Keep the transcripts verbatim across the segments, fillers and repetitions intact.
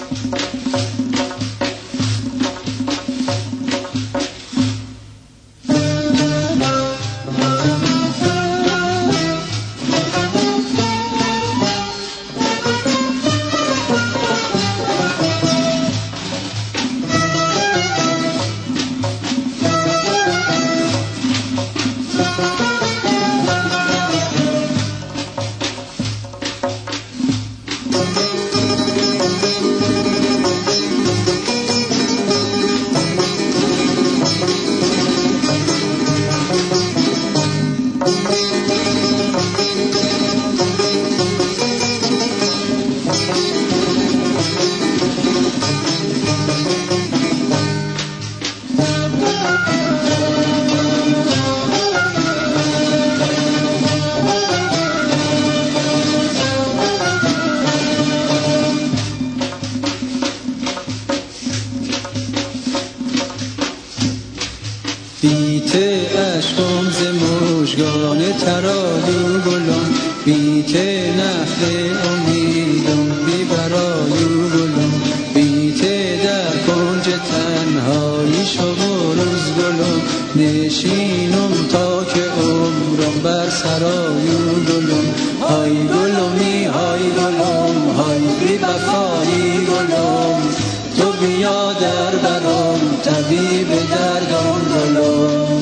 بیته اشکم ز مژگان ترالو گلم، بیته نخل امیدم بی برایو گلم، بیته در کنج تنهایی شو روز گلم، نشینم تا که عمرم بر سرایو گلم، های گلمی های گلم های بی وفایی گلم، تو بیا در برام طبیب دردم گلم.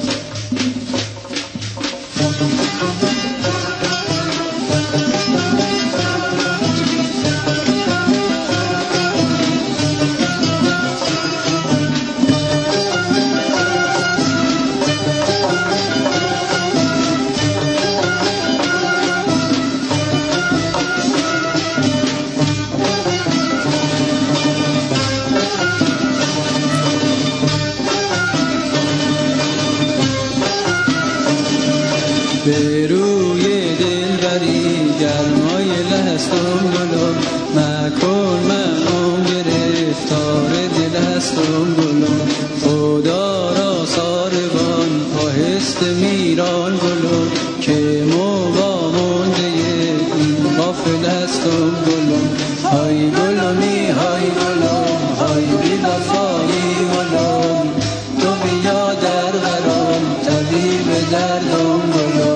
به روی دلبری گرمای لحظم گلم، مکن منم گرفتار دل هستم گلم، خدا را ساربان آهسته میران گلم، که موقع مونده این غافل هستم گلم، های گلمی های گلم های بی وفایی گلم، تو بیا در برام طبیب دردم گلم.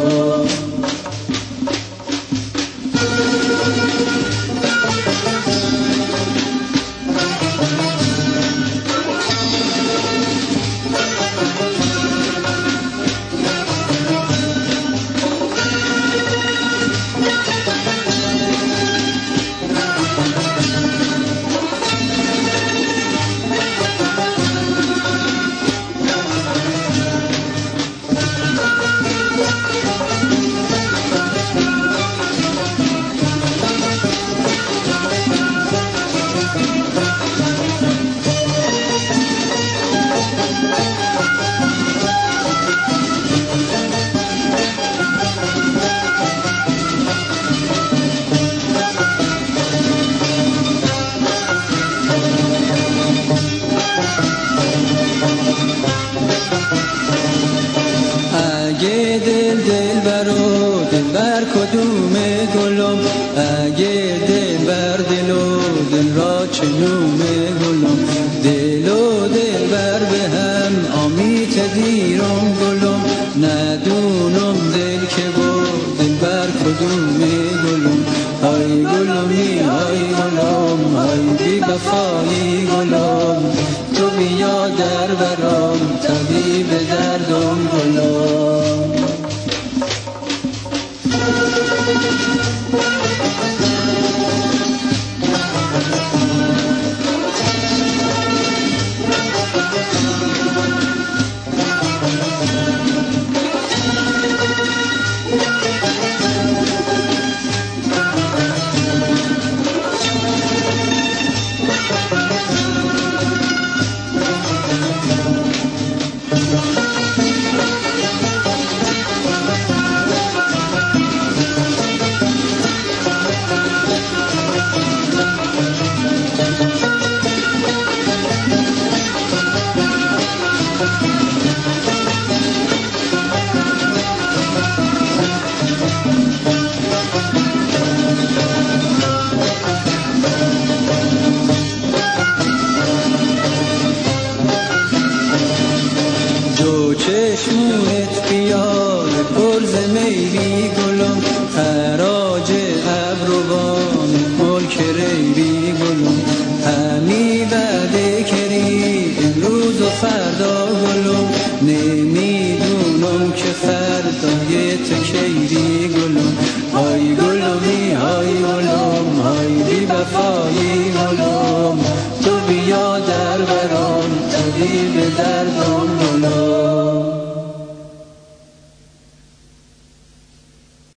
اگه دل دل برو دل بر کدومه گلم، اگه دل بر دل و دل را چنومه گلم، دل و دل بر به هم آمیت دیرم گلم، ندونم دل که با دل بر کدومه گلم، های گلمی های گلم های بی وفایی گلم، تو بیا در برام طبیب دردم گلم. بی گلم خراج ابروان ملک ری بی گلم همی بعد کری امروز و فردا گلم نمیدونم که فردای تو کی بی گلم های گلمی های گلم های بی وفایی گلم تو بیا در برام طبیب دردم